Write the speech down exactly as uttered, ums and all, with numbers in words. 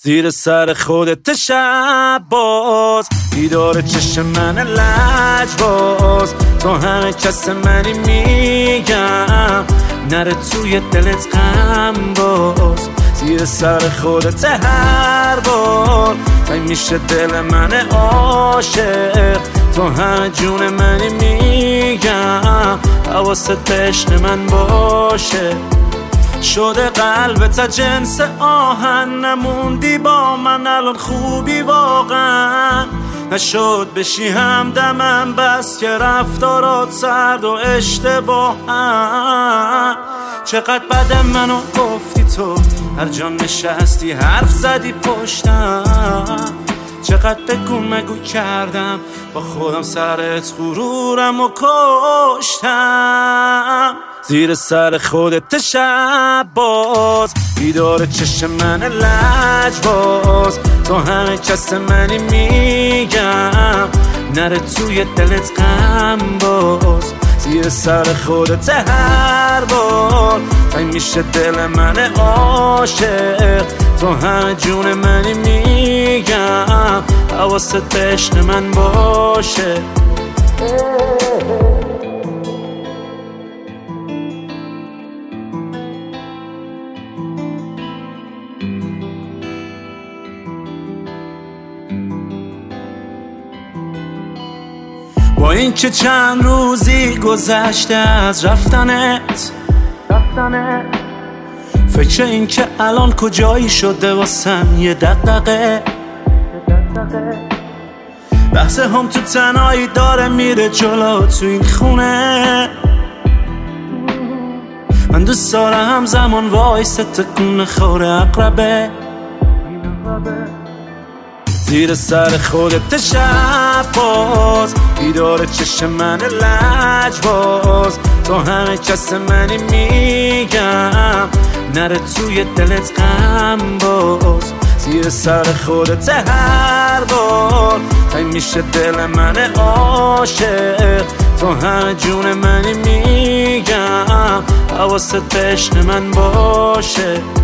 زیر سر خودت شب باز، بیدار چشم من لجباز، تو همه کس منی میگم، نره توی دلت غم باز. زیر سر خودت هر بار تای میشه دل من عاشق، تو همه جون منی میگم، حواست به عشق من باشه. شده قلبت جنس آهن، نموندی با من الان خوبی واقعا، نشد بشی همدمم بس که رفتارات سرد و اشتباهن. چقدر بدم منو گفتی تو، هر جا نشستی حرف زدی پشتم، چقدر بگو مگو کردم با خودم سرت غرورم و کشتم. زیر سر خودت شب باز، بیدار چشم من لجباز، تو همه کس منی میگم، نره توی دلت غم باز. زیر سر خودت هر بار تای میشه دل من عاشق، تو همه جون منی میگم، حواست به عشق من باشه. با این که چند روزی گذشته از رفتنت، رفتنت فکر این که الان کجایی شده واسم یه دقیقه، بحث هم تو تنهایی داره میره جلو تو این خونه، من دوست دارم زمان وایسته تکون خوره اقربه. زیر سر خودت شب باز، بیدار چشم من لجباز، تو همه کس منی میگم، نره توی دلت غم باز. زیر سر خودت هر بار تای میشه دل من عاشق، تو همه جون منی میگم، حواست به عشق من باشه.